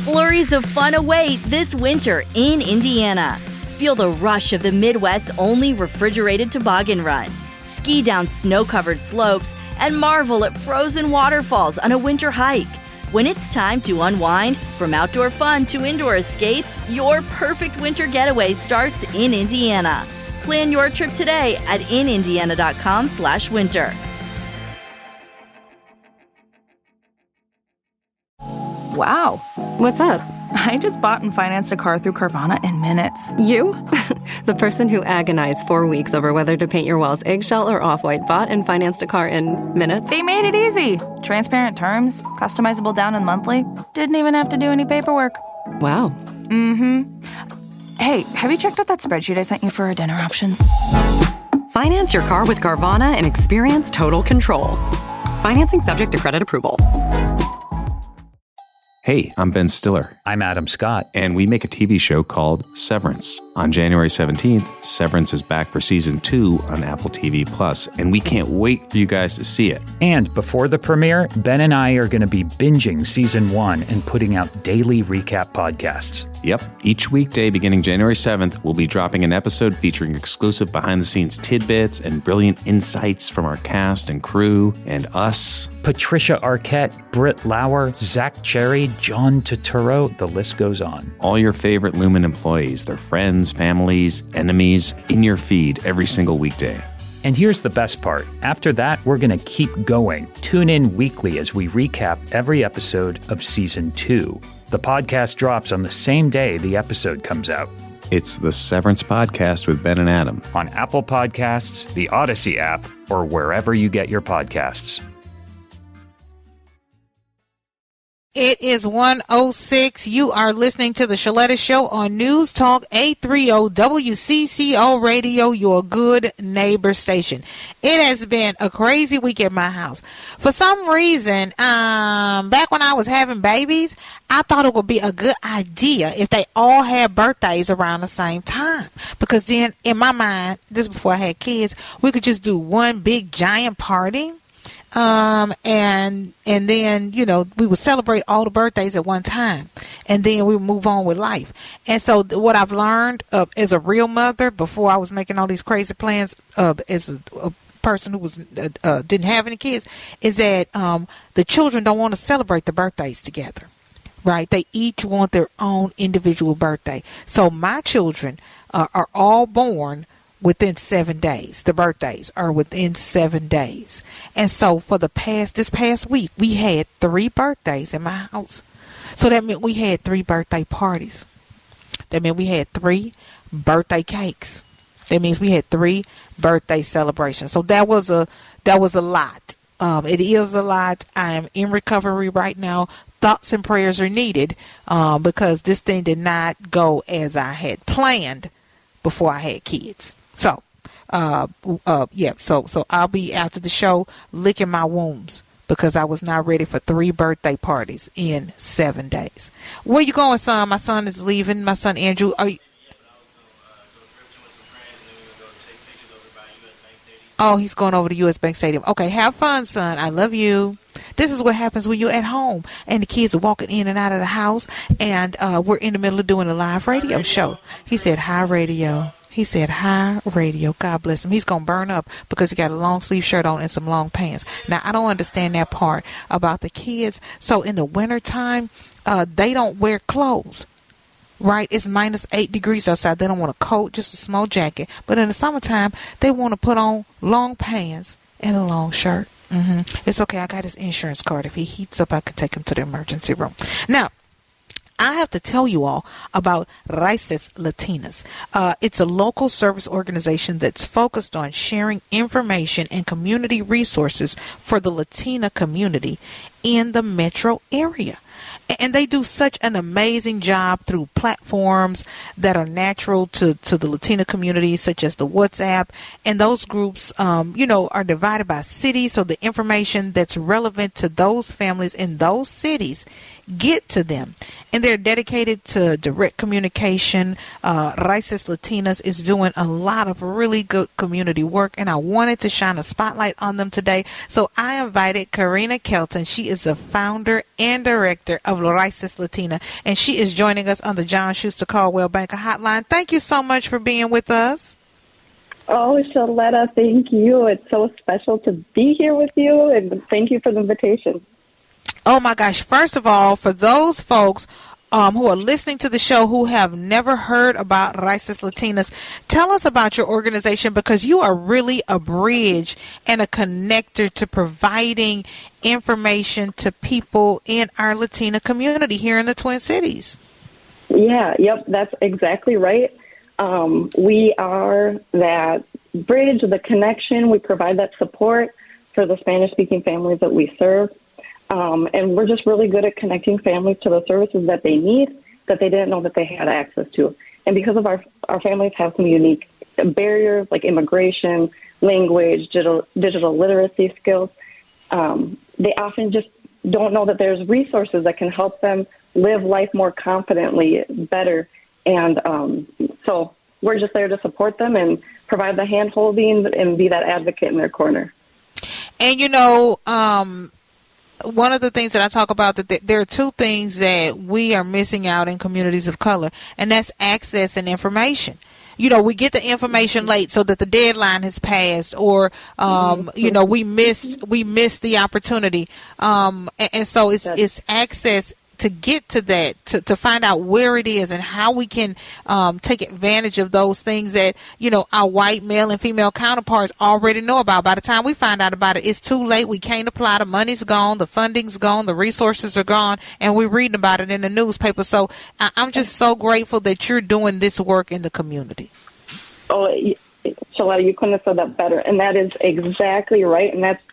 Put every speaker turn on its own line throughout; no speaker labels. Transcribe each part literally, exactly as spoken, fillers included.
Flurries of fun await this winter in Indiana. Feel the rush of the Midwest's only refrigerated toboggan run. Ski down snow-covered slopes and marvel at frozen waterfalls on a winter hike. When it's time to unwind, from outdoor fun to indoor escapes, your perfect winter getaway starts in Indiana. Plan your trip today at in indiana dot com slash winter.
Wow.
What's up?
I just bought and financed a car through Carvana in minutes.
You? The person who agonized four weeks over whether to paint your walls eggshell or off-white bought and financed a car in minutes?
They made it easy. Transparent terms, customizable down and monthly. Didn't even have to do any paperwork.
Wow.
Mm-hmm. Hey, have you checked out that spreadsheet I sent you for our dinner options?
Finance your car with Carvana and experience total control. Financing subject to credit approval.
Hey, I'm Ben Stiller.
I'm Adam Scott.
And we make a T V show called Severance. On January seventeenth, Severance is back for season two on Apple T V Plus, and we can't wait for you guys to see it.
And before the premiere, Ben and I are going to be binging season one and putting out daily recap podcasts.
Yep. Each weekday beginning January seventh, we'll be dropping an episode featuring exclusive behind-the-scenes tidbits and brilliant insights from our cast and crew and us.
Patricia Arquette, Britt Lauer, Zach Cherry, John Turturro, the list goes on.
All your favorite Lumen employees, their friends, families, enemies, in your feed every single weekday.
And here's the best part. After that, we're going to keep going. Tune in weekly as we recap every episode of season two. The podcast drops on the same day the episode comes out.
It's the Severance Podcast with Ben and Adam.
On Apple Podcasts, the Odyssey app, or wherever you get your podcasts.
It is one oh six. You are listening to the Shaletta Show on News Talk eight thirty W C C O Radio, your good neighbor station. It has been a crazy week at my house. For some reason, um, back when I was having babies, I thought it would be a good idea if they all had birthdays around the same time. Because then, in my mind, this is before I had kids, we could just do one big giant party. Um, and, and then, you know, we would celebrate all the birthdays at one time, and then we would move on with life. And so what I've learned uh, as a real mother, before I was making all these crazy plans, uh, as a, a person who was, uh, uh, didn't have any kids, is that, um, the children don't want to celebrate the birthdays together, right? They each want their own individual birthday. So my children uh, are all born within seven days. The birthdays are within seven days. And so for the past, this past week, we had three birthdays in my house. So that meant we had three birthday parties. That meant we had three birthday cakes. That means we had three birthday celebrations. So that was a, that was a lot. Um, it is a lot. I am in recovery right now. Thoughts and prayers are needed, uh, because this thing did not go as I had planned before I had kids. So, uh, uh, yeah, so, so I'll be after the show licking my wounds because I was not ready for three birthday parties in seven days. Where you going, son? My son is leaving. My son, Andrew. Are you? Oh, he's going over to U S Bank Stadium. Okay, have fun, son. I love you. This is what happens when you're at home and the kids are walking in and out of the house, and uh, we're in the middle of doing a live radio show. He said, hi, radio. He said, hi, radio. God bless him. He's going to burn up because he got a long sleeve shirt on and some long pants. Now, I don't understand that part about the kids. So in the wintertime, uh, they don't wear clothes, right? It's minus eight degrees outside. They don't want a coat, just a small jacket. But in the summertime, they want to put on long pants and a long shirt. Mm-hmm. It's okay. I got his insurance card. If he heats up, I can take him to the emergency room. Now, I have to tell you all about Raíces Latinas. Uh, it's a local service organization that's focused on sharing information and community resources for the Latina community in the metro area. And they do such an amazing job through platforms that are natural to, to the Latina community, such as the WhatsApp. And those groups, um, you know, are divided by cities. So the information that's relevant to those families in those cities get to them. And they're dedicated to direct communication. Uh, Raíces Latinas is doing a lot of really good community work, and I wanted to shine a spotlight on them today. So I invited Karina Kelton. She is the founder and director director of Rises Latina, and she is joining us on the John Schuster Caldwell Banker Hotline. Thank you so much for being with us.
Oh, Shaletta, thank you. It's so special to be here with you, and thank you for the invitation.
Oh, my gosh. First of all, for those folks um, who are listening to the show who have never heard about Rises Latinas, tell us about your organization, because you are really a bridge and a connector to providing information to people in our Latina community here in the Twin Cities.
Yeah, yep, that's exactly right. Um, we are that bridge, the connection. We provide that support for the Spanish-speaking families that we serve. Um, and we're just really good at connecting families to the services that they need, that they didn't know that they had access to. And because of our our families have some unique barriers like immigration, language, digital, digital literacy skills, um, they often just don't know that there's resources that can help them live life more confidently, better. And um, so we're just there to support them and provide the hand-holding and be that advocate in their corner.
And, you know, um, one of the things that I talk about, that th- there are two things that we are missing out in communities of color, and that's access and information. You know, we get the information late so that the deadline has passed, or, um, mm-hmm. you know, we missed we missed the opportunity. Um, and, and so it's, it's access to get to that, to, to find out where it is and how we can um, take advantage of those things that, you know, our white male and female counterparts already know about. By the time we find out about it, it's too late. We can't apply. The money's gone. The funding's gone. The resources are gone. And we're reading about it in the newspaper. So I, I'm just so grateful that you're doing this work in the community.
Oh, Shaletta, you couldn't have said that better. And that is exactly right. And that's,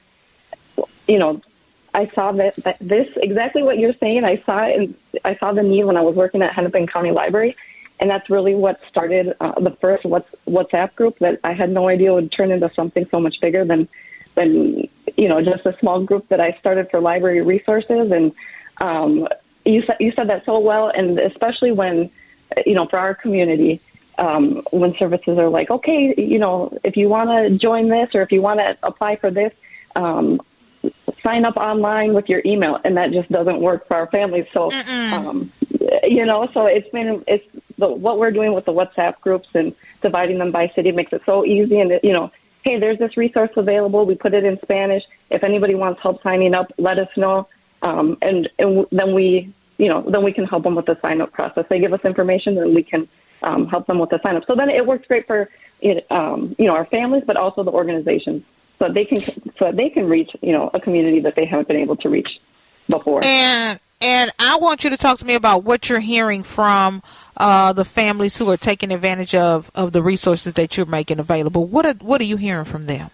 you know, I saw that, that this exactly what you're saying. I saw it, and I saw the need when I was working at Hennepin County Library, and that's really what started uh, the first WhatsApp group that I had no idea would turn into something so much bigger than than you know just a small group that I started for library resources. And um, you said you said that so well, and especially when you know for our community. Um, when services are like, okay, you know, if you want to join this or if you want to apply for this, um, sign up online with your email, and that just doesn't work for our families. So, um, you know, so it's been, it's the, what we're doing with the WhatsApp groups and dividing them by city makes it so easy. And, you know, hey, there's this resource available. We put it in Spanish. If anybody wants help signing up, let us know. Um, and, and then we, you know, then we can help them with the sign up process. They give us information and we can um, help them with the sign up. So then it works great for, um, you know, our families, but also the organizations. So they can, so they can reach, you know, a community that they haven't been able to reach before.
And and I want you to talk to me about what you're hearing from uh, the families who are taking advantage of, of the resources that you're making available. What are what are you hearing from them?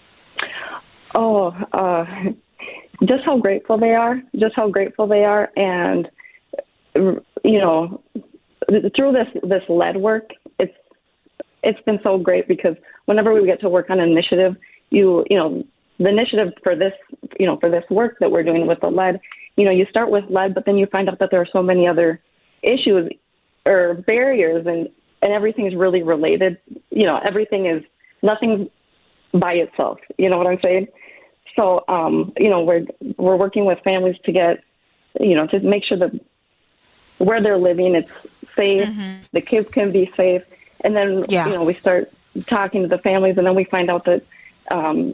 Oh, uh, just how grateful they are, just how grateful they are, and you know, through this this lead work, it's it's been so great because whenever we get to work on an initiative. You, you know, the initiative for this, you know, for this work that we're doing with the lead, you know, you start with lead, but then you find out that there are so many other issues or barriers, and, and everything is really related. You know, everything is, nothing by itself. You know what I'm saying? So, um, you know, we're, we're working with families to get, you know, to make sure that where they're living, it's safe, mm-hmm. the kids can be safe. And then, yeah. you know, we start talking to the families, and then we find out that, Um,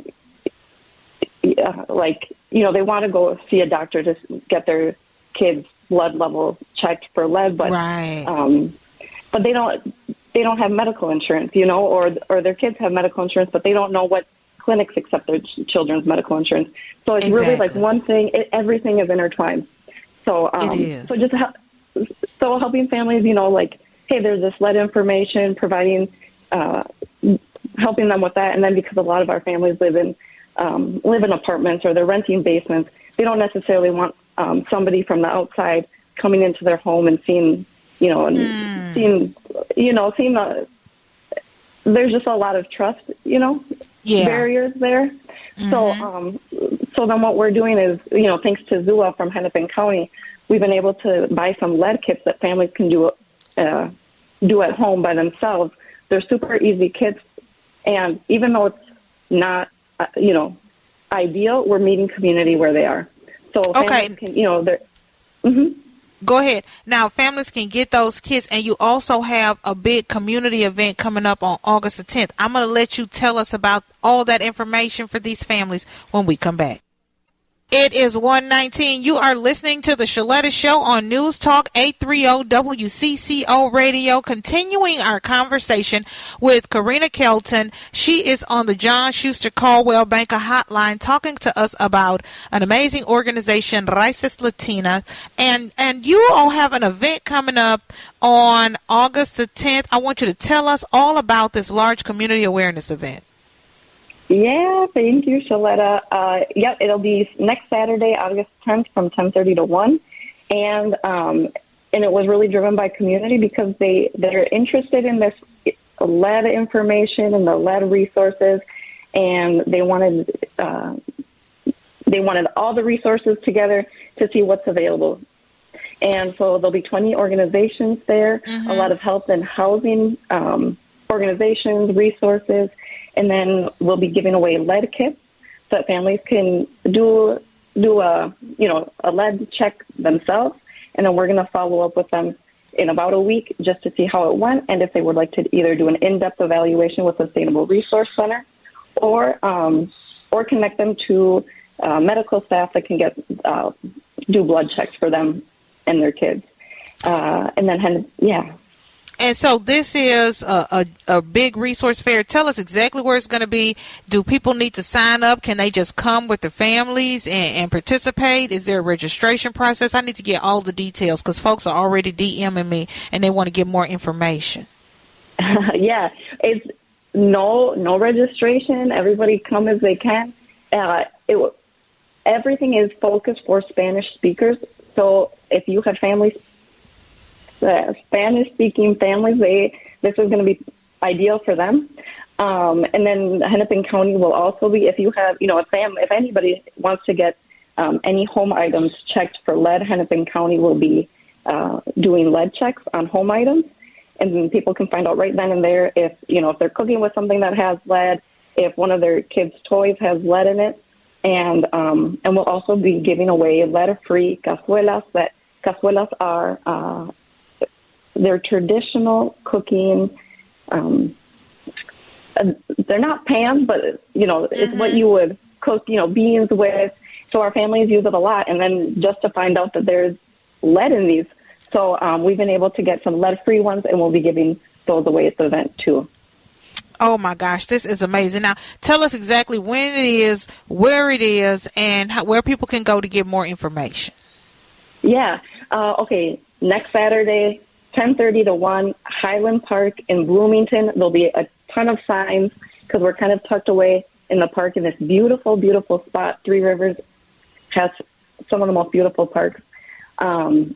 uh, like, you know, they want to go see a doctor to get their kids' blood level checked for lead, but
right.
um, but they don't they don't have medical insurance, you know, or or their kids have medical insurance, but they don't know what clinics accept their ch- children's medical insurance. So it's exactly. really like one thing; it, everything is intertwined. So um,
it is.
So just ha- so helping families, you know, like, hey, there's this lead information, providing. Uh, helping them with that. And then because a lot of our families live in um, live in apartments or they're renting basements, they don't necessarily want um, somebody from the outside coming into their home and seeing, you know, and mm. seeing, you know, seeing the, there's just a lot of trust, you know, yeah. barriers there. Mm-hmm. So, um, so then what we're doing is, you know, thanks to Zua from Hennepin County, we've been able to buy some lead kits that families can do, uh, do at home by themselves. They're super easy kits. And even though it's not, uh, you know, ideal, we're meeting community where they are. So
okay.
families can, you know, they're, Mm-hmm.
Go ahead. Now, families can get those kits, and you also have a big community event coming up on August the tenth. I'm going to let you tell us about all that information for these families when we come back. It is one nineteen. You are listening to the Sheletta Show on News Talk eight thirty W C C O Radio, continuing our conversation with Karina Kelton. She is on the John Schuster Caldwell Banker Hotline talking to us about an amazing organization, Raíces Latinas. And, and you all have an event coming up on August the tenth. I want you to tell us all about this large community awareness event.
Yeah, thank you, Sheletta. Uh, yep, it'll be next Saturday, August tenth, from ten thirty to one, and um, and it was really driven by community because they they're interested in this lead information and the lead resources, and they wanted uh, they wanted all the resources together to see what's available. And so there'll be twenty organizations there, mm-hmm. a lot of health and housing um, organizations, resources. And then we'll be giving away lead kits so that families can do do a you know a lead check themselves, and then we're going to follow up with them in about a week just to see how it went, and if they would like to either do an in-depth evaluation with Sustainable Resource Center, or um, or connect them to uh, medical staff that can get uh, do blood checks for them and their kids, uh, and then yeah.
And so this is a, a, a big resource fair. Tell us exactly where it's going to be. Do people need to sign up? Can they just come with their families and, and participate? Is there a registration process? I need to get all the details because folks are already DMing me and they want to get more information.
Yeah, it's no no registration. Everybody come as they can. Uh, it, everything is focused for Spanish speakers. So if you have families, Uh, Spanish-speaking families, they this is going to be ideal for them. Um, and then Hennepin County will also be, if you have, you know, a family, if anybody wants to get um, any home items checked for lead, Hennepin County will be uh, doing lead checks on home items. And people can find out right then and there if, you know, if they're cooking with something that has lead, if one of their kids' toys has lead in it. And um, and we'll also be giving away lead-free cazuelas. That cazuelas are uh, they're traditional cooking. Um, they're not pans, but you know, it's mm-hmm. what you would cook, you know, beans with. So our families use it a lot. And then just to find out that there's lead in these, so um, we've been able to get some lead-free ones, and we'll be giving those away at the event too.
Oh, my gosh, this is amazing. Now, tell us exactly when it is, where it is, and how, where people can go to get more information.
Yeah. Uh, okay, next Saturday, ten thirty to one, Highland Park in Bloomington. There'll be a ton of signs because we're kind of tucked away in the park in this beautiful, beautiful spot. Three Rivers has some of the most beautiful parks. Um,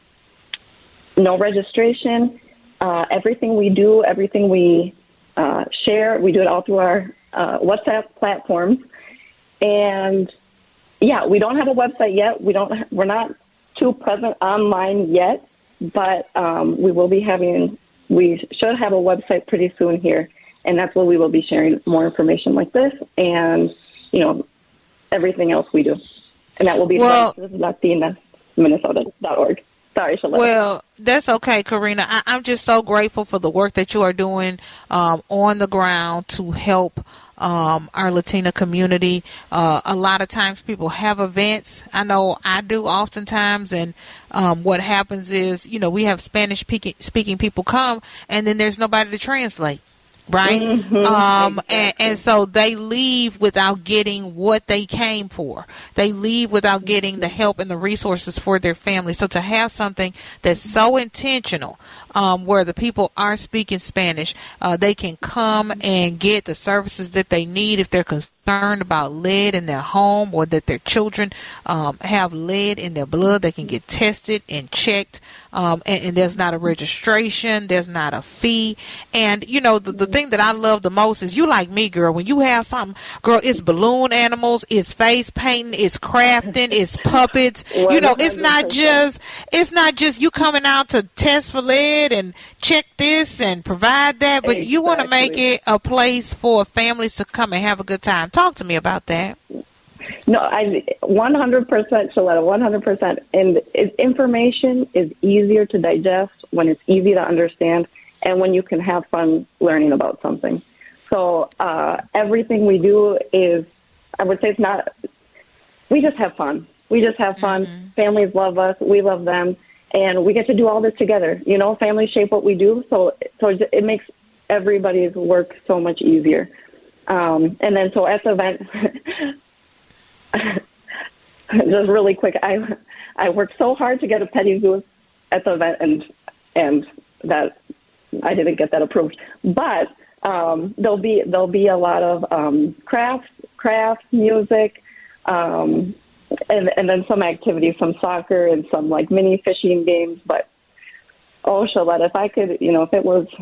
no registration. Uh, everything we do, everything we uh, share, we do it all through our uh, WhatsApp platforms. And yeah, we don't have a website yet. We don't. We're not too present online yet, but um, we will be having. We should have a website pretty soon here, and that's where we will be sharing more information like this, and you know, everything else we do, and that will be well, Latina Minnesota dot org. Sorry, Sheletta.
Well, that's okay, Karina. I, I'm just so grateful for the work that you are doing um, on the ground to help um, our Latina community. Uh, a lot of times people have events. I know I do oftentimes, and um, what happens is, you know, we have Spanish-speaking people come, and then there's nobody to translate. Right.
Mm-hmm.
Um,
exactly.
and, and so they leave without getting what they came for. They leave without getting the help and the resources for their family. So to have something that's so intentional, um, where the people are speaking Spanish, uh, they can come and get the services that they need if they're concerned about lead in their home, or that their children um, have lead in their blood. They can get tested and checked. Um, and, and there's not a registration, there's not a fee. And, you know, the, the thing that I love the most is, you like me, girl, when you have something, girl, it's balloon animals, it's face painting, it's crafting, it's puppets. You know, it's not just, it's not just you coming out to test for lead and check this and provide that, but exactly. You want to make it a place for families to come and have a good time. Talk to me about that.
No, I one hundred percent, Shaletta, one hundred percent. And it, information is easier to digest when it's easy to understand and when you can have fun learning about something. So uh, everything we do is, I would say it's not, we just have fun. We just have fun. Mm-hmm. Families love us. We love them. And we get to do all this together. You know, families shape what we do. So, so it makes everybody's work so much easier. Um, and then so at the event, just really quick, I I worked so hard to get a petty booth at the event, and and that I didn't get that approved. But um, there'll be there'll be a lot of um, crafts, crafts, music, um, and and then some activities, some soccer and some like mini fishing games. But oh, Shaletta, if I could, you know, if it was,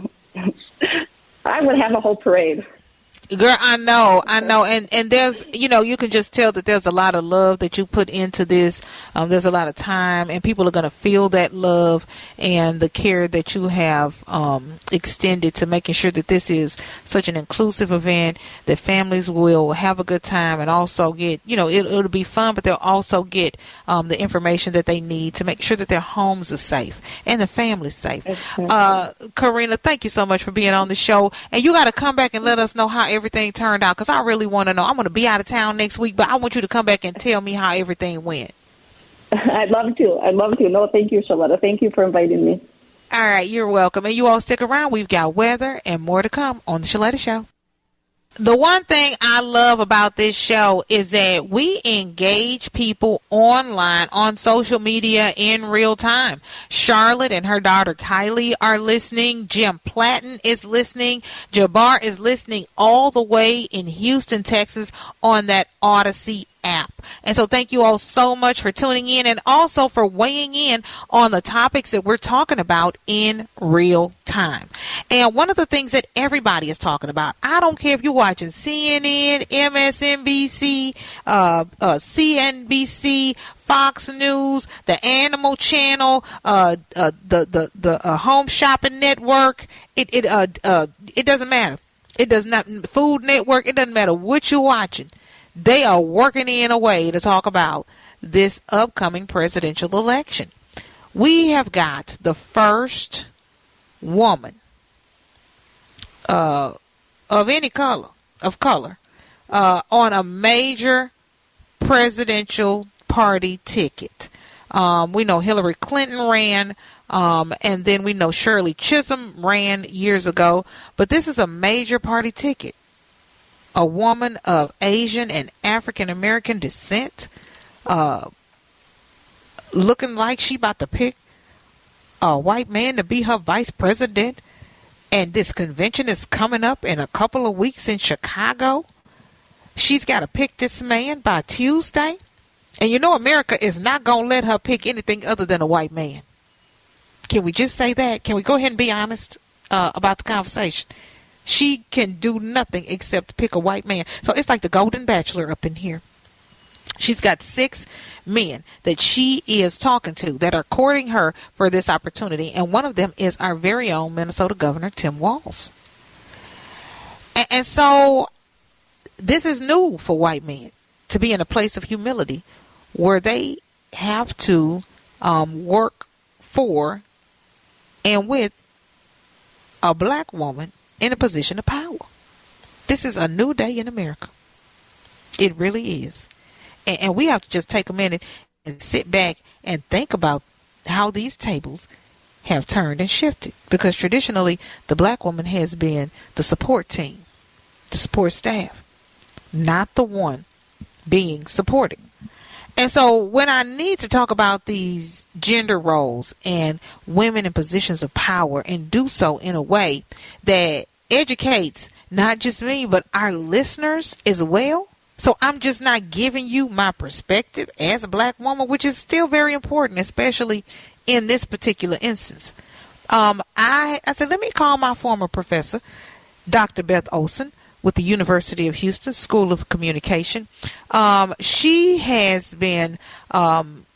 I would have a whole parade.
Girl, I know, I know. And, and there's, you know, you can just tell that there's a lot of love that you put into this. Um, there's a lot of time, and people are going to feel that love and the care that you have um, extended to making sure that this is such an inclusive event, that families will have a good time and also get, you know, it, it'll be fun, but they'll also get um, the information that they need to make sure that their homes are safe and the family's safe. Uh, Karina, thank you so much for being on the show. And you got to come back and let us know how everything turned out, because I really want to know. I'm going to be out of town next week, but I want you to come back and tell me how everything went.
I'd love to. I'd love to. No, thank you, Shaletta. Thank you for inviting me.
All right, you're welcome. And you all stick around. We've got weather and more to come on the Shaletta Show. The one thing I love about this show is that we engage people online on social media in real time. Charlotte and her daughter Kylie are listening. Jim Platten is listening. Jabbar is listening all the way in Houston, Texas on that Odyssey app. And so thank you all so much for tuning in and also for weighing in on the topics that we're talking about in real time. And one of the things that everybody is talking about, I don't care if you're watching C N N, M S N B C, uh, uh, C N B C, Fox News, the Animal Channel, uh, uh, the the the uh, Home Shopping Network. It it uh, uh it doesn't matter. It does not. Food Network. It doesn't matter what you're watching. They are working in a way to talk about this upcoming presidential election. We have got the first woman uh, of any color, of color, uh, on a major presidential party ticket. Um, we know Hillary Clinton ran, um, and then we know Shirley Chisholm ran years ago, but this is a major party ticket. A woman of Asian and African American descent, uh, looking like she about to pick a white man to be her vice president. And this convention is coming up in a couple of weeks in Chicago. She's got to pick this man by Tuesday. And you know America is not going to let her pick anything other than a white man. Can we just say that? Can we go ahead and be honest uh, about the conversation? She can do nothing except pick a white man. So it's like the Golden Bachelor up in here. She's got six men that she is talking to that are courting her for this opportunity. And one of them is our very own Minnesota Governor, Tim Walz. And, and so this is new for white men to be in a place of humility where they have to um, work for and with a black woman in a position of power. This is a new day in America. It really is. And, and we have to just take a minute and sit back and think about how these tables have turned and shifted. Because traditionally, the black woman has been the support team, the support staff, not the one being supported. And so when I need to talk about these gender roles and women in positions of power and do so in a way that educates not just me, but our listeners as well. So I'm just not giving you my perspective as a black woman, which is still very important, especially in this particular instance. Um, I, I said, let me call my former professor, Doctor Beth Olson, with the University of Houston School of Communication. Um, she has been um,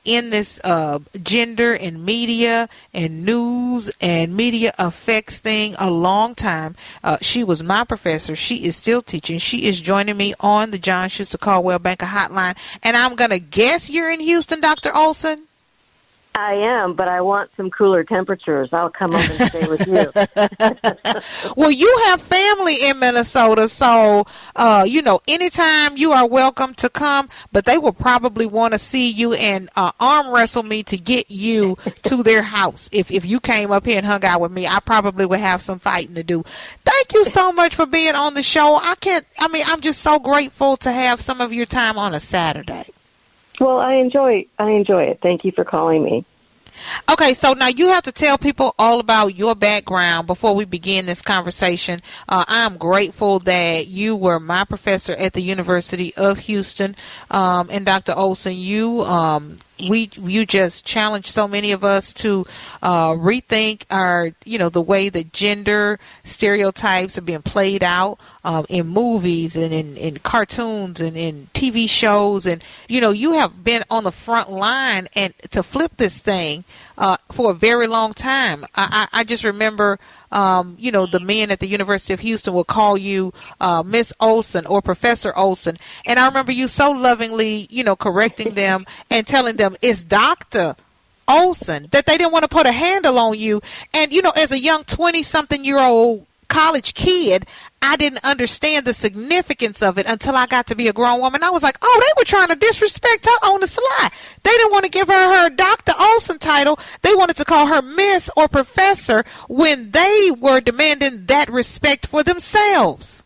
in this uh, gender and media and news and media effects thing a long time. Uh, she was my professor. She is still teaching. She is joining me on the John Schuster Caldwell Banker Hotline. And I'm going to guess you're in Houston, Doctor Olson?
I am, but I want some cooler temperatures. I'll come up and stay with you.
Well, you have family in Minnesota, so, uh, you know, anytime you are welcome to come, but they will probably want to see you and uh, arm wrestle me to get you to their house. If, if you came up here and hung out with me, I probably would have some fighting to do. Thank you so much for being on the show. I can't, I mean, I'm just so grateful to have some of your time on a Saturday.
Well, I enjoy I enjoy it. Thank you for calling me.
Okay, so now you have to tell people all about your background before we begin this conversation. Uh, I'm grateful that you were my professor at the University of Houston. Um, and Doctor Olson, you um, we you just challenged so many of us to uh, rethink our, you know, the way that gender stereotypes are being played out um, in movies and in, in cartoons and in T V shows. And, you know, you have been on the front line and to flip this thing uh, for a very long time. I, I, I just remember, um, you know, the men at the University of Houston will call you uh, Miss Olson or Professor Olson. And I remember you so lovingly, you know, correcting them and telling them it's Doctor Olson, that they didn't want to put a handle on you. And, you know, as a young twenty-something-year-old college kid, I didn't understand the significance of it until I got to be a grown woman. I was like, oh, they were trying to disrespect her on the sly. They didn't want to give her her Doctor Olson title. They wanted to call her Miss or Professor when they were demanding that respect for themselves.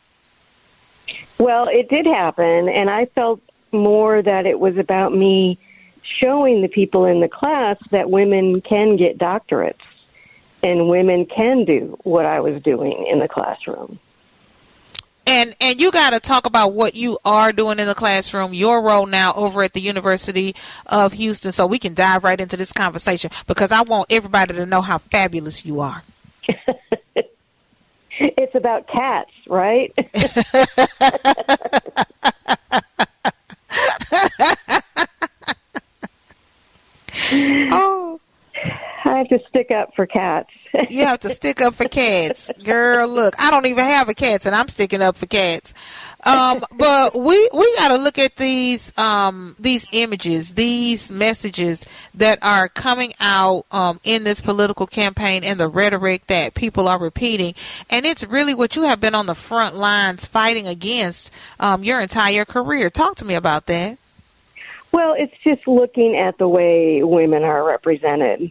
Well, it did happen, and I felt more that it was about me showing the people in the class that women can get doctorates and women can do what I was doing in the classroom.
And and you got to talk about what you are doing in the classroom, your role now over at the University of Houston, so we can dive right into this conversation, because I want everybody to know how fabulous you are.
It's about cats, right?
Oh,
I have to stick up for cats.
You have to stick up for cats. Girl, look, I don't even have a cat, and I'm sticking up for cats. Um, but we we got to look at these um, these images, these messages that are coming out um, in this political campaign and the rhetoric that people are repeating. And it's really what you have been on the front lines fighting against um, your entire career. Talk to me about that.
Well, it's just looking at the way women are represented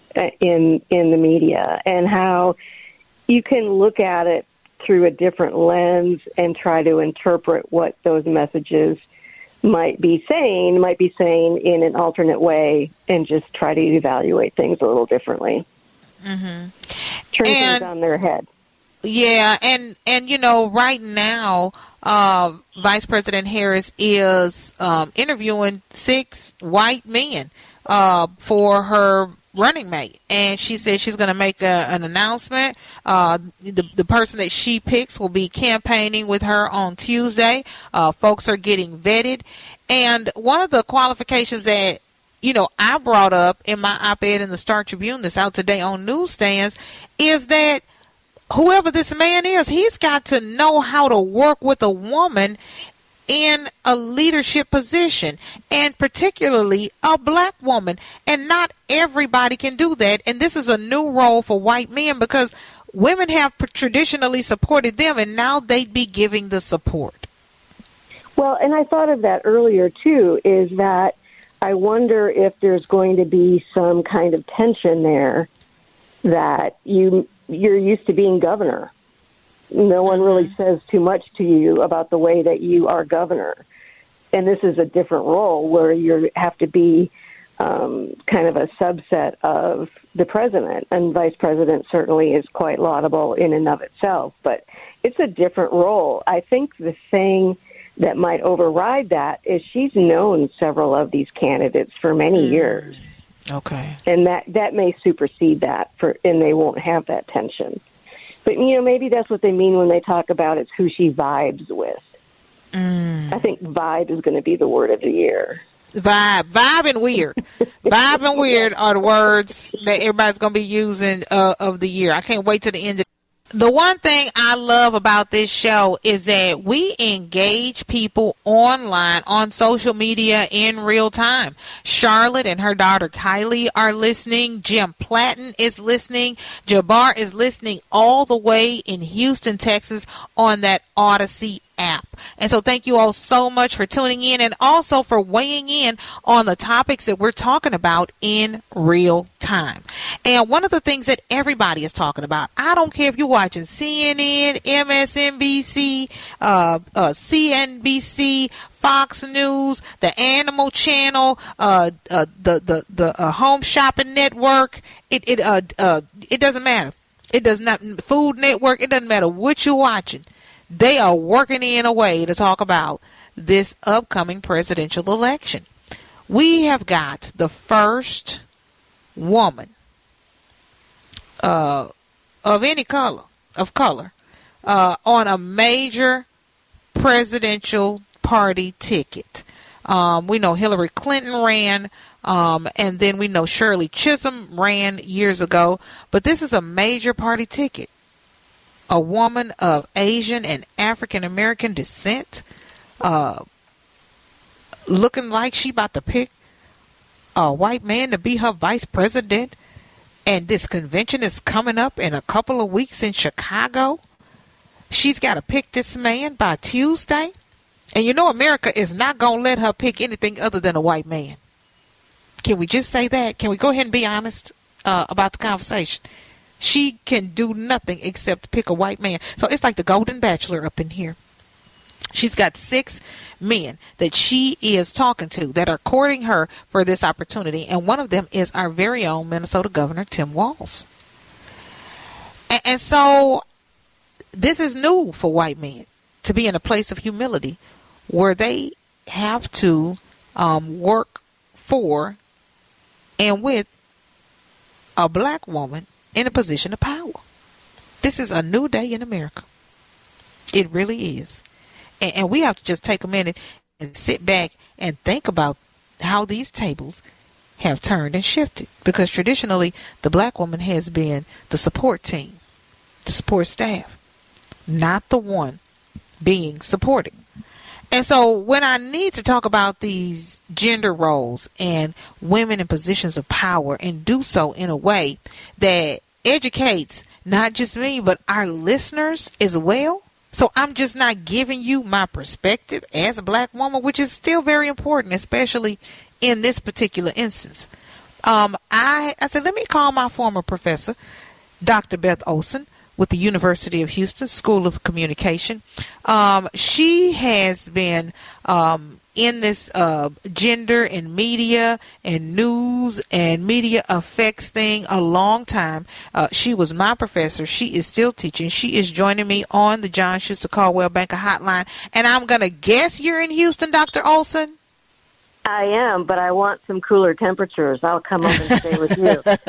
in in the media and how you can look at it through a different lens and try to interpret what those messages might be saying, might be saying in an alternate way, and just try to evaluate things a little differently.
Mm-hmm.
Turn
and,
things on their head.
Yeah, and, and you know, right now, uh, Vice President Harris is um, interviewing six white men uh, for her running mate, and she said she's going to make a, an announcement. Uh, the the person that she picks will be campaigning with her on Tuesday. Uh, folks are getting vetted, and one of the qualifications that you know I brought up in my op-ed in the Star Tribune that's out today on newsstands is that whoever this man is, he's got to know how to work with a woman in a leadership position, and particularly a black woman. And not everybody can do that. And this is a new role for white men because women have traditionally supported them, and now they'd be giving the support.
Well, and I thought of that earlier, too, is that I wonder if there's going to be some kind of tension there that you, you're used to being governor. No one really says too much to you about the way that you are governor. And this is a different role where you have to be um, kind of a subset of the president. And vice president certainly is quite laudable in and of itself. But it's a different role. I think the thing that might override that is she's known several of these candidates for many mm. years.
Okay.
And that, that may supersede that, for, and they won't have that tension. But, you know, maybe that's what they mean when they talk about it's who she vibes with. Mm. I think vibe is going to be the word of the year.
Vibe, vibe and weird. Vibe and weird are the words that everybody's going to be using uh, of the year. I can't wait to the end of The one thing I love about this show is that we engage people online on social media in real time. Charlotte and her daughter Kylie are listening. Jim Platten is listening. Jabbar is listening all the way in Houston, Texas on that Odyssey app. And so thank you all so much for tuning in and also for weighing in on the topics that we're talking about in real time. And one of the things that everybody is talking about, I don't care if you're watching C N N, M S N B C, uh, uh, C N B C, Fox News, the Animal Channel, uh, uh, the the the uh, Home Shopping Network. It it uh, uh it doesn't matter. It does not Food Network. It doesn't matter what you're watching. They are working in a way to talk about this upcoming presidential election. We have got the first woman uh, of any color, of color, uh, on a major presidential party ticket. Um, we know Hillary Clinton ran, um, and then we know Shirley Chisholm ran years ago, but this is a major party ticket. A woman of Asian and African American descent, uh, looking like she about to pick a white man to be her vice president. And this convention is coming up in a couple of weeks in Chicago. She's got to pick this man by Tuesday. And you know America is not going to let her pick anything other than a white man. Can we just say that? Can we go ahead and be honest uh, about the conversation? She can do nothing except pick a white man. So it's like the Golden Bachelor up in here. She's got six men that she is talking to that are courting her for this opportunity. And one of them is our very own Minnesota Governor, Tim Walz. And, and so this is new for white men to be in a place of humility where they have to um, work for and with a black woman in a position of power. This is a new day in America. It really is. And, and we have to just take a minute and sit back and think about how these tables have turned and shifted. Because traditionally, the black woman has been the support team, the support staff, not the one being supported. And so when I need to talk about these gender roles and women in positions of power and do so in a way that educates not just me, but our listeners as well. So I'm just not giving you my perspective as a black woman, which is still very important, especially in this particular instance. Um, I, I said, let me call my former professor, Doctor Beth Olson, with the University of Houston School of Communication. Um, she has been um, in this uh, gender and media and news and media effects thing a long time. Uh, she was my professor. She is still teaching. She is joining me on the John Schuster Caldwell Banker Hotline. And I'm going to guess you're in Houston, Doctor Olson?
I am, but I want some cooler temperatures. I'll come up and stay with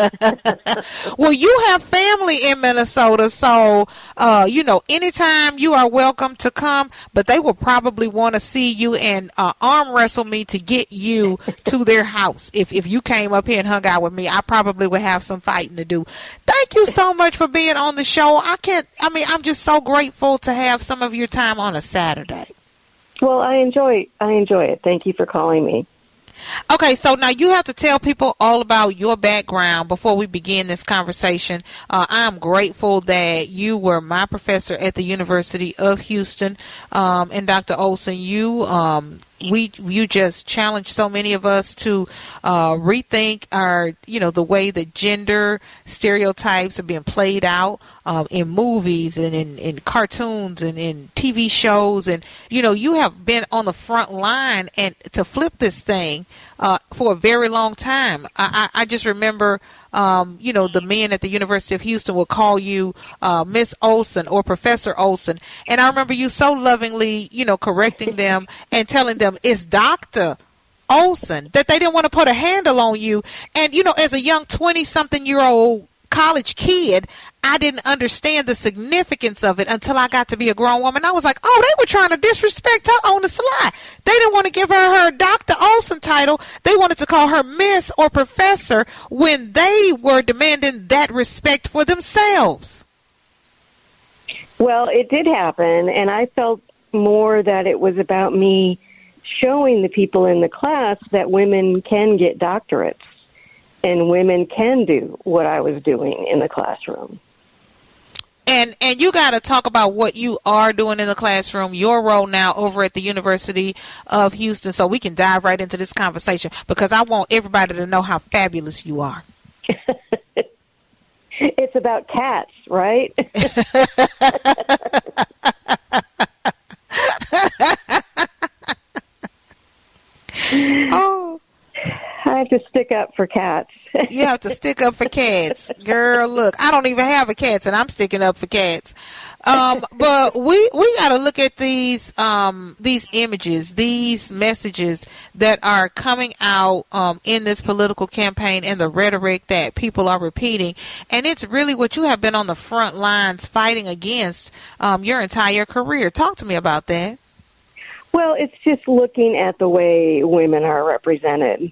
you.
Well, you have family in Minnesota, so, uh, you know, anytime you are welcome to come, but they will probably want to see you and uh, arm wrestle me to get you to their house. If, if you came up here and hung out with me, I probably would have some fighting to do. Thank you so much for being on the show. I can't, I mean, I'm just so grateful to have some of your time on a Saturday.
Well, I enjoy I enjoy it. Thank you for calling me.
Okay, so now you have to tell people all about your background before we begin this conversation. Uh, I'm grateful that you were my professor at the University of Houston. Um, and Doctor Olson, you um, we you just challenged so many of us to uh, rethink our, you know, the way that gender stereotypes are being played out um, in movies and in, in cartoons and in T V shows. And, you know, you have been on the front line and to flip this thing uh, for a very long time. I, I, I just remember, um, you know, the men at the University of Houston will call you uh, Miss Olson or Professor Olson. And I remember you so lovingly, you know, correcting them and telling them it's Doctor Olson, that they didn't want to put a handle on you. And, you know, as a young twenty-something-year-old college kid, I didn't understand the significance of it until I got to be a grown woman. I was like, oh, they were trying to disrespect her on the sly. They didn't want to give her her Doctor Olson title. They wanted to call her Miss or Professor when they were demanding that respect for themselves.
Well, it did happen, and I felt more that it was about me showing the people in the class that women can get doctorates and women can do what I was doing in the classroom.
And and you got to talk about what you are doing in the classroom, your role now over at the University of Houston, so we can dive right into this conversation, because I want everybody to know how fabulous you are.
It's about cats, right?
Oh,
I have to stick up for cats.
You have to stick up for cats. Girl, look, I don't even have a cat, and I'm sticking up for cats. Um, but we we got to look at these um, these images, these messages that are coming out um, in this political campaign and the rhetoric that people are repeating. And it's really what you have been on the front lines fighting against um, your entire career. Talk to me about that.
Well, it's just looking at the way women are represented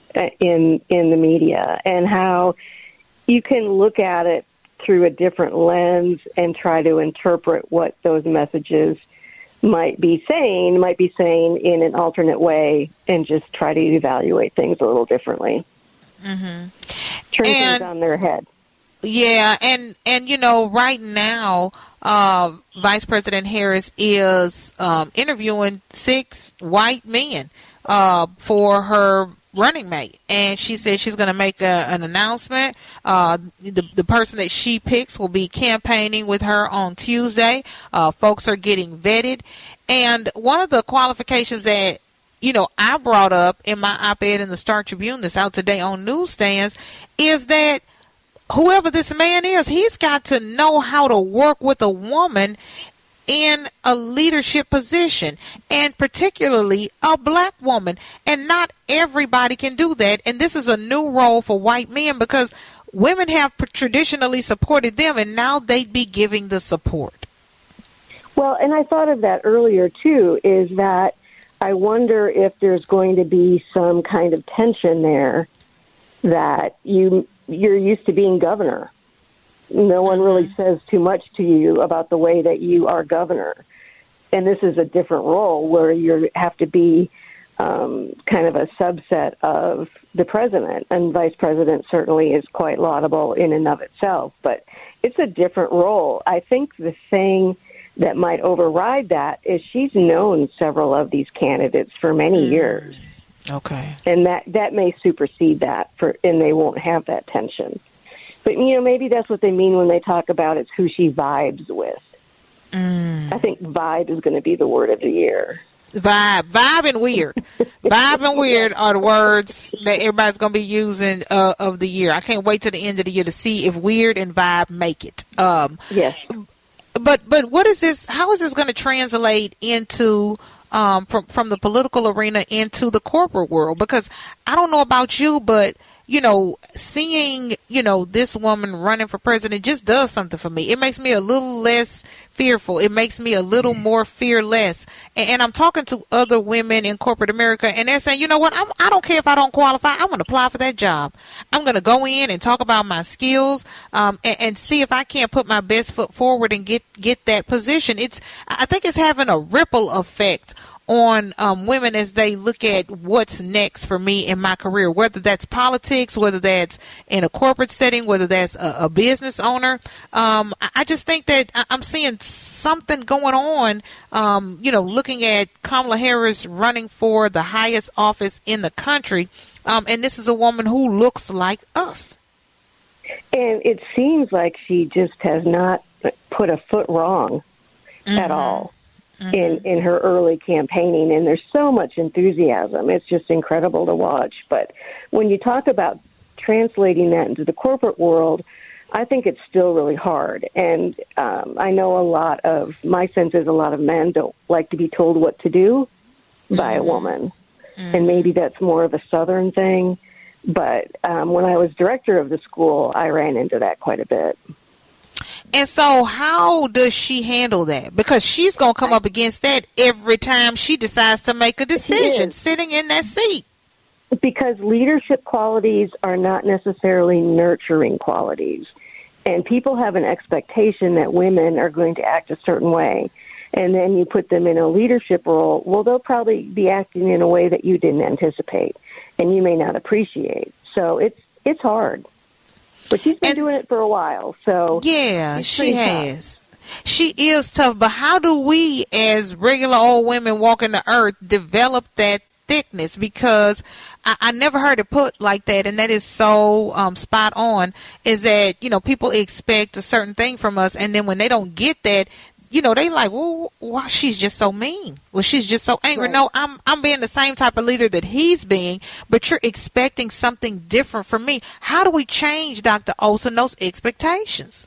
in in the media and how you can look at it through a different lens and try to interpret what those messages might be saying, might be saying in an alternate way, and just try to evaluate things a little differently.
Mm-hmm.
Turn
and,
things on their head.
Yeah, and, and you know, right now, uh, Vice President Harris is um, interviewing six white men uh, for her running mate, and she said she's going to make a, an announcement. Uh, the the person that she picks will be campaigning with her on Tuesday. Uh, folks are getting vetted, and one of the qualifications that you know I brought up in my op-ed in the Star Tribune that's out today on newsstands is that whoever this man is, he's got to know how to work with a woman in a leadership position, and particularly a black woman. And not everybody can do that. And this is a new role for white men because women have traditionally supported them, and now they'd be giving the support.
Well, and I thought of that earlier, too, is that I wonder if there's going to be some kind of tension there that you, you're used to being governor. No one really says too much to you about the way that you are governor. And this is a different role where you have to be um, kind of a subset of the president. And vice president certainly is quite laudable in and of itself. But it's a different role. I think the thing that might override that is she's known several of these candidates for many mm. years.
Okay.
And that, that may supersede that, for, and they won't have that tension. But, you know, maybe that's what they mean when they talk about it's who she vibes with.
Mm.
I think vibe is going to be the word of the year.
Vibe. Vibe and weird. Vibe and weird are the words that everybody's going to be using uh, of the year. I can't wait till the end of the year to see if weird and vibe make it. Um,
yes.
But but what is this? How is this going to translate into um, from from the political arena into the corporate world? Because I don't know about you, but you know, seeing, you know, this woman running for president just does something for me. It makes me a little less fearful. It makes me a little more fearless. And, and I'm talking to other women in corporate America, and they're saying, you know what, I'm, I don't care if I don't qualify. I'm going to apply for that job. I'm going to go in and talk about my skills um, and, and see if I can't put my best foot forward and get, get that position. It's I think it's having a ripple effect on um, women as they look at what's next for me in my career, whether that's politics, whether that's in a corporate setting, whether that's a, a business owner. Um, I, I just think that I, I'm seeing something going on, um, you know, looking at Kamala Harris running for the highest office in the country. Um, and this is a woman who looks like us.
And it seems like she just has not put a foot wrong mm-hmm. at all. Mm-hmm. in, in her early campaigning, and there's so much enthusiasm. It's just incredible to watch. But when you talk about translating that into the corporate world, I think it's still really hard. And um, I know a lot of, my sense is a lot of men don't like to be told what to do mm-hmm. by a woman. Mm-hmm. And maybe that's more of a Southern thing. But um, when I was director of the school, I ran into that quite a bit.
And so how does she handle that? Because she's going to come up against that every time she decides to make a decision sitting in that seat.
Because leadership qualities are not necessarily nurturing qualities. And people have an expectation that women are going to act a certain way. And then you put them in a leadership role, well, they'll probably be acting in a way that you didn't anticipate and you may not appreciate. So it's it's hard. But she's been and, doing it for a while. So
yeah, she has. Tough. She is tough. But how do we, as regular old women walking the earth, develop that thickness? Because I, I never heard it put like that, and that is so um, spot on, is that, you know, people expect a certain thing from us, and then when they don't get that, you know, they like, well, why she's just so mean? Well, she's just so angry. Right. No, I'm I'm being the same type of leader that he's being, but you're expecting something different from me. How do we change, Doctor Olson, those expectations?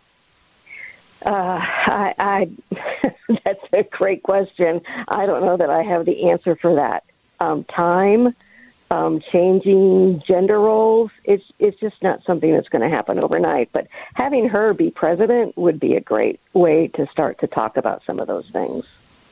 Uh, I, I that's a great question. I don't know that I have the answer for that. Um, time, um, changing gender roles, it's it's just not something that's going to happen overnight. But having her be president would be a great way to start to talk about some of those things.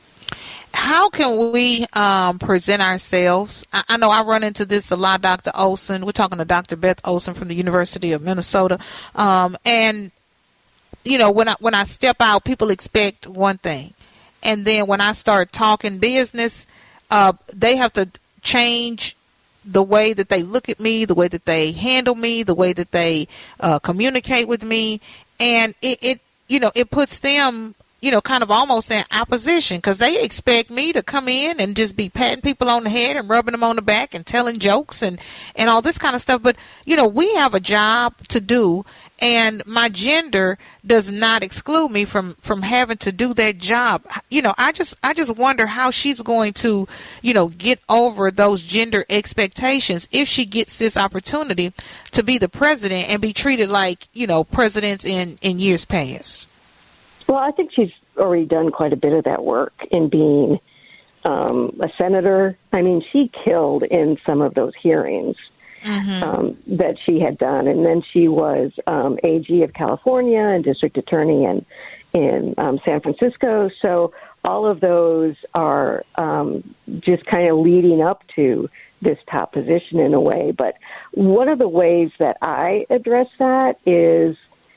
How can we um, present ourselves? I, I know I run into this a lot, Doctor Olson. We're talking to Doctor Beth Olson from the University of Minnesota. Um, and, you know, when I, when I step out, people expect one thing. And then when I start talking business, uh, they have to change the way that they look at me, the way that they handle me, the way that they uh, communicate with me. And it, it, you know, it puts them, you know, kind of almost in opposition, because they expect me to come in and just be patting people on the head and rubbing them on the back and telling jokes and, and all this kind of stuff. But, you know, we have a job to do, and my gender does not exclude me from, from having to do that job. You know, I just I just wonder how she's going to, you know, get over those gender expectations if she gets this opportunity to be the president and be treated like, you know, presidents in, in years past.
Well, I think she's already done quite a bit of that work in being um, a senator. I mean, she killed in some of those hearings mm-hmm. um, that she had done. And then she was um, A G of California and district attorney in, in um, San Francisco. So all of those are um, just kind of leading up to this top position in a way. But one of the ways that I address that is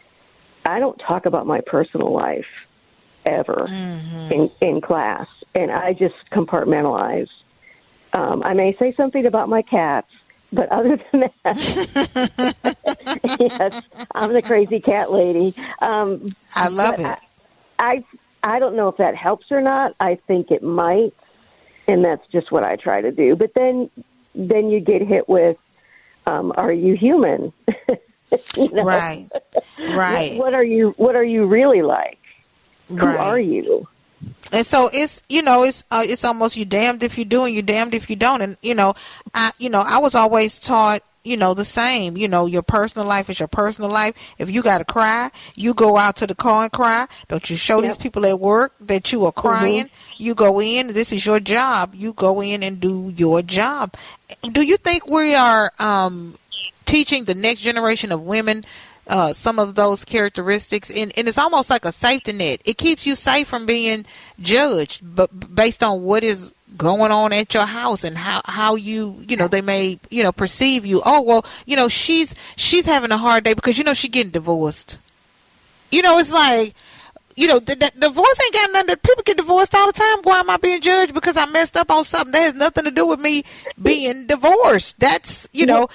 I don't talk about my personal life ever mm-hmm. in, in class, and I just compartmentalize. Um, I may say something about my cats, but other than that, yes, I'm the crazy cat lady. Um,
I love it.
I, I I don't know if that helps or not. I think it might, and that's just what I try to do. But then, then you get hit with, um, "Are you human?" You know?
Right, right.
What, what are you? What are you really like? Who
right.
are you?
And so it's, you know, it's uh, it's almost you damned if you do and you damned if you don't. And you know, I you know I was always taught, you know, the same. You know, your personal life is your personal life. If you got to cry, you go out to the car and cry. Don't you show yep. these people at work that you are crying. Mm-hmm. You go in. This is your job. You go in and do your job. Do you think we are um, teaching the next generation of women uh, some of those characteristics? And, and it's almost like a safety net. It keeps you safe from being judged, but based on what is going on at your house and how, how you, you know, they may, you know, perceive you. Oh, well, you know, she's, she's having a hard day because, you know, she's getting divorced. You know, it's like, you know, the, the divorce ain't got nothing to, people get divorced all the time. Why am I being judged because I messed up on something that has nothing to do with me being divorced? That's, you know.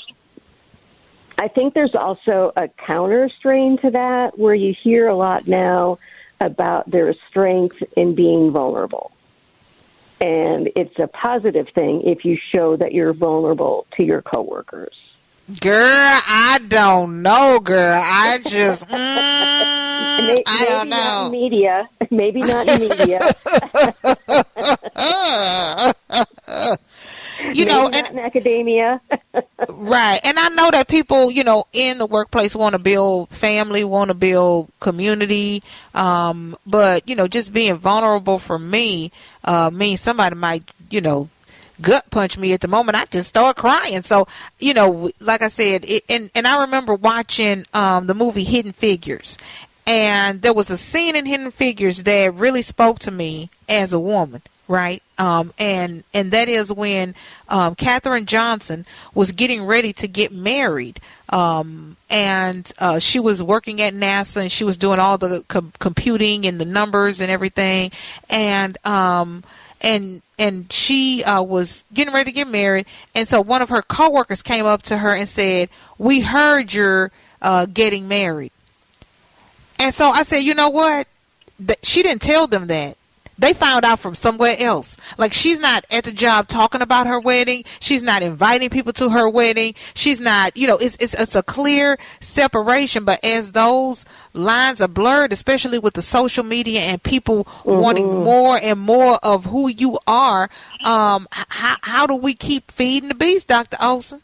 I think there's also a counter strain to that where you hear a lot now about their strength in being vulnerable. And it's a positive thing if you show that you're vulnerable to your coworkers.
Girl, I don't know, girl. I just, mm,
maybe,
I don't
maybe
know.
Not in media. Maybe not in media.
You know,
Maybe
and
not in academia.
Right. And I know that people, you know, in the workplace want to build family, want to build community. Um, but, you know, just being vulnerable for me uh, means somebody might, you know, gut punch me at the moment. I just start crying. So, you know, like I said, it, and, and I remember watching um, the movie Hidden Figures. And there was a scene in Hidden Figures that really spoke to me as a woman, right? Um, and and that is when um, Katherine Johnson was getting ready to get married. Um, and uh, she was working at NASA, and she was doing all the com- computing and the numbers and everything. And um, and and she uh, was getting ready to get married. And so one of her coworkers came up to her and said, "We heard you're uh, getting married." And so I said, you know what? She didn't tell them that. They found out from somewhere else. Like, she's not at the job talking about her wedding. She's not inviting people to her wedding. She's not, you know, it's it's, it's a clear separation. But as those lines are blurred, especially with the social media and people mm-hmm. wanting more and more of who you are, um, how, how do we keep feeding the beast, Doctor Olson?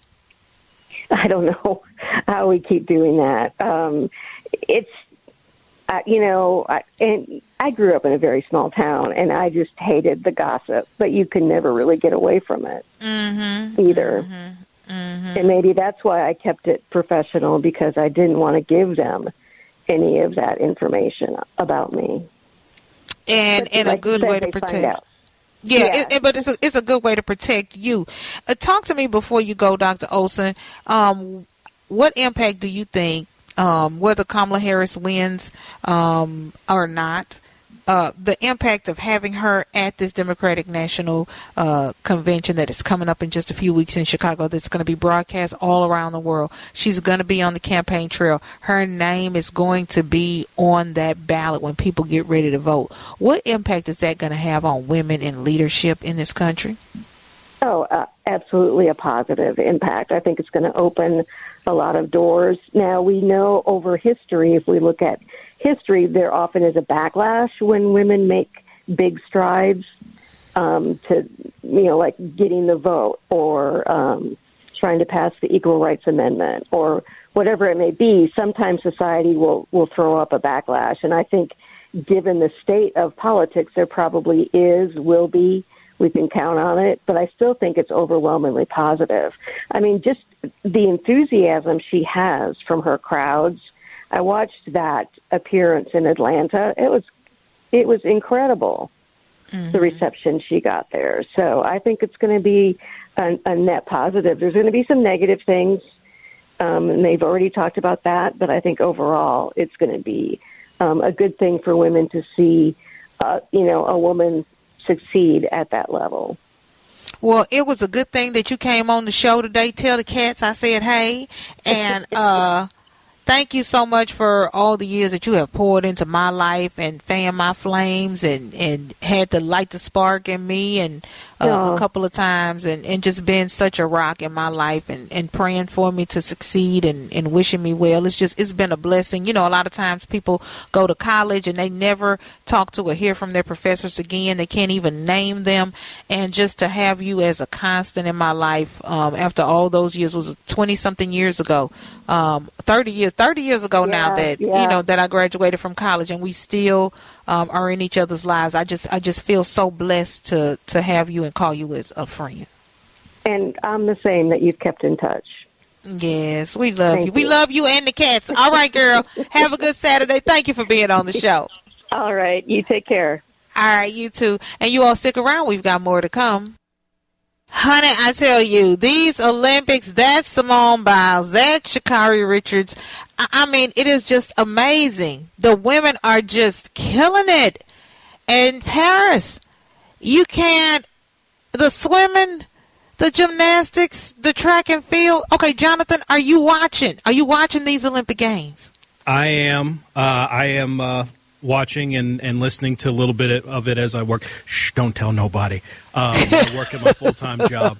I don't know how we keep doing that. Um, it's, Uh, you know, I, and I grew up in a very small town, and I just hated the gossip, but you can never really get away from it
mm-hmm.
either.
Mm-hmm. Mm-hmm.
And maybe that's why I kept it professional, because I didn't want to give them any of that information about me.
And and like a good way to protect. Yeah, yeah. It, it, but it's a, it's a good way to protect you. Uh, talk to me before you go, Doctor Olson. Um, what impact do you think, Um, whether Kamala Harris wins um, or not, uh, the impact of having her at this Democratic National uh, Convention that is coming up in just a few weeks in Chicago, that's going to be broadcast all around the world. She's going to be on the campaign trail. Her name is going to be on that ballot when people get ready to vote. What impact is that going to have on women in leadership in this country?
Oh, uh, absolutely a positive impact. I think it's going to open a lot of doors. Now, we know over history, if we look at history, there often is a backlash when women make big strides um, to, you know, like getting the vote or um, trying to pass the Equal Rights Amendment or whatever it may be. Sometimes society will, will throw up a backlash. And I think given the state of politics, there probably is, will be. We can count on it, but I still think it's overwhelmingly positive. I mean, just the enthusiasm she has from her crowds. I watched that appearance in Atlanta. It was, it was incredible, mm-hmm. the reception she got there. So I think it's going to be a, a net positive. There's going to be some negative things, um, and they've already talked about that, but I think overall it's going to be um, a good thing for women to see, uh, you know, a woman succeed at that level.
Well, it was a good thing that you came on the show today. Tell the cats I said hey, and uh, thank you so much for all the years that you have poured into my life and fanned my flames and, and had to light the spark in me and uh,
yeah.
a couple of times and, and just been such a rock in my life and, and praying for me to succeed and, and wishing me well. It's just, it's been a blessing. You know, a lot of times people go to college and they never talk to or hear from their professors again. They can't even name them. And just to have you as a constant in my life um, after all those years, was twenty-something years ago, um, thirty years, thirty years ago
yeah,
now that,
yeah.
you know, that I graduated from college and we still um, are in each other's lives. I just, I just feel so blessed to, to have you and call you as a friend.
And I'm the same, that you've kept in touch.
Yes, we love
Thank
you. We
you.
love you and the cats. All right, girl. Have a good Saturday. Thank you for being on the show.
All right. You take care.
All right, you too. And you all stick around. We've got more to come. Honey, I tell you, these Olympics, that's Simone Biles, that's Sha'Carri Richards. I, I mean, it is just amazing. The women are just killing it. In Paris, you can't, the swimming, the gymnastics, the track and field. Okay, Jonathan, are you watching? Are you watching these Olympic Games?
I am. Uh, I am uh, watching and, and listening to a little bit of it as I work. Shh, don't tell nobody. Um, I work at my full-time job.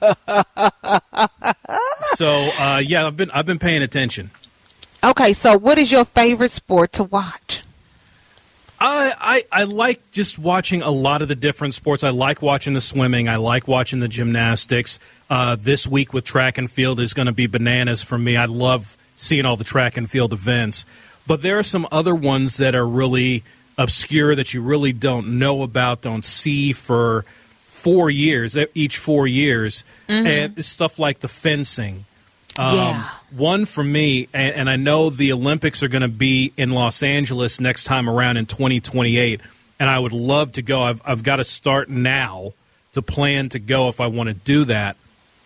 So, uh, yeah, I've been I've been paying attention.
Okay, so what is your favorite sport to watch?
I, I I like just watching a lot of the different sports. I like watching the swimming. I like watching the gymnastics. Uh, this week with track and field is going to be bananas for me. I love seeing all the track and field events. But there are some other ones that are really obscure that you really don't know about, don't see for four years, each four years,
Mhm.
and stuff like the fencing. Um,
Yeah.
One for me, and, and I know the Olympics are going to be in Los Angeles next time around in twenty twenty-eight, and I would love to go. I've, I've got to start now to plan to go if I want to do that.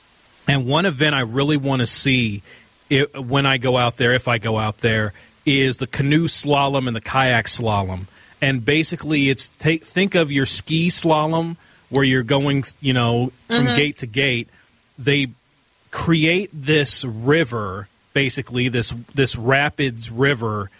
And one event I really want to see it, when I go out there, if I go out there, is the canoe slalom and the kayak slalom. And basically, it's take think of your ski slalom where you're going, you know, from
Mhm.
gate to gate. They create this river, basically this this rapids river,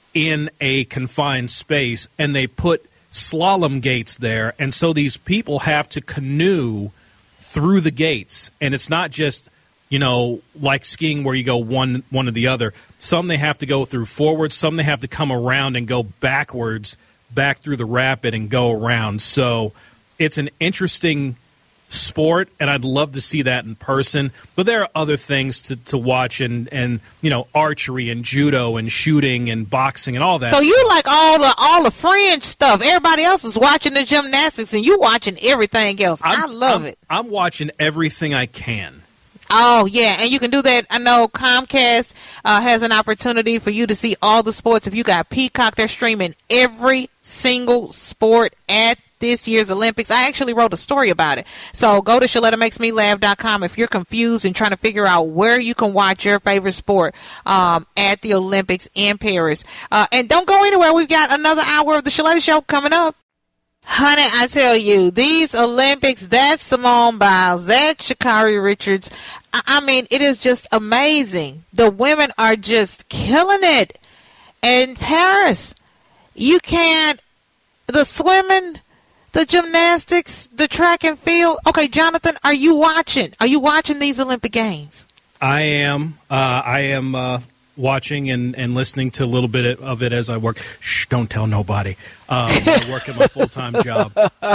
in a confined space, and they put slalom gates there, and so these people have to canoe through the gates, and it's not just, you know, like skiing where you go one one or the other. Some they have to go through forwards, some they have to come around and go backwards, back through the rapid and go around. So it's an interesting sport, and I'd love to see that in person. But there are other things to, to watch, and, and you know, archery and judo and shooting and boxing and all that.
So you like all the all the fringe stuff. Everybody else is watching the gymnastics, and you watching everything else. i
I'm-
love
I'm-
it.
I'm watching everything I can.
Oh, yeah, and you can do that. I know Comcast uh, has an opportunity for you to see all the sports. If you got Peacock, they're streaming every single sport at this year's Olympics. I actually wrote a story about it. So go to Shaletta Makes Me Laugh dot com if you're confused and trying to figure out where you can watch your favorite sport um, at the Olympics in Paris. Uh, and don't go anywhere. We've got another hour of the Shaletta Show coming up. Honey, I tell you, these Olympics, that Simone Biles, that Sha'Carri Richards, I, I mean, it is just amazing. The women are just killing it. And Paris, you can't, the swimming, the gymnastics, the track and field. Okay, Jonathan, are you watching? Are you watching these Olympic Games?
I am. Uh, I am uh, watching and, and listening to a little bit of it as I work. Shh, don't tell nobody. Um, I work at my full-time job.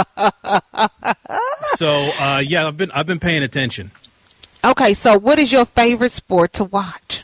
So, uh, yeah, I've been I've been paying attention.
Okay, so what is your favorite sport to watch?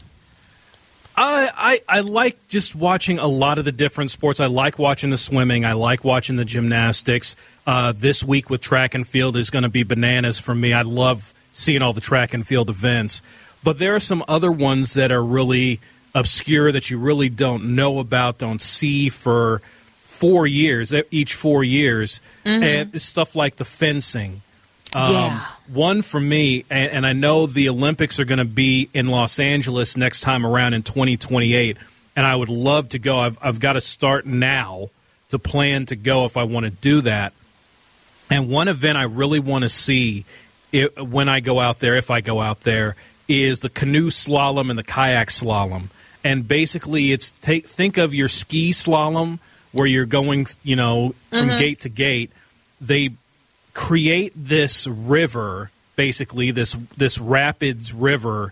I, I I like just watching a lot of the different sports. I like watching the swimming. I like watching the gymnastics. Uh, this week with track and field is going to be bananas for me. I love seeing all the track and field events. But there are some other ones that are really obscure that you really don't know about, don't see for four years, each four years.
Mhm.
And it's stuff like the fencing. Um,
Yeah.
One for me, and, and I know the Olympics are going to be in Los Angeles next time around in twenty twenty-eight, and I would love to go. I've, I've got to start now to plan to go if I want to do that. And one event I really want to see it, when I go out there, if I go out there, is the canoe slalom and the kayak slalom. And basically, it's take think of your ski slalom where you're going, you know, from
Mhm.
gate to gate. They create this river, basically this this rapids river,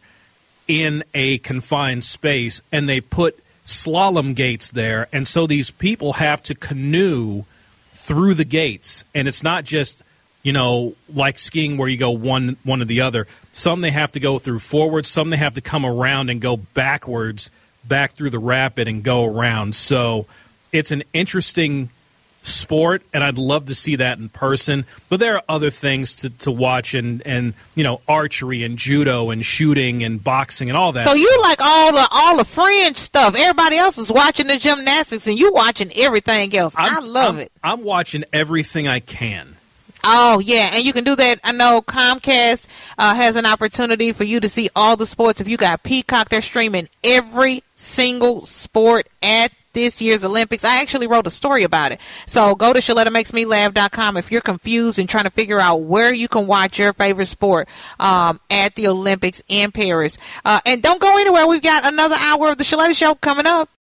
in a confined space, and they put slalom gates there, and so these people have to canoe through the gates, and it's not just, you know, like skiing where you go one one or the other. Some they have to go through forwards, some they have to come around and go backwards, back through the rapid and go around. So it's an interesting sport, and I'd love to see that in person. But there are other things to, to watch, and, and you know, archery and judo and shooting and boxing and all that.
So you like all the all the fringe stuff. Everybody else is watching the gymnastics, and you watching everything else. i
I'm-
love
I'm-
it.
I'm watching everything I can.
Oh, yeah, and you can do that. I know Comcast uh, has an opportunity for you to see all the sports. If you got Peacock, they're streaming every single sport at this year's Olympics. I actually wrote a story about it. So go to Shaletta Makes Me Laugh dot com if you're confused and trying to figure out where you can watch your favorite sport um, at the Olympics in Paris. Uh, and don't go anywhere. We've got another hour of the Shaletta Show coming up.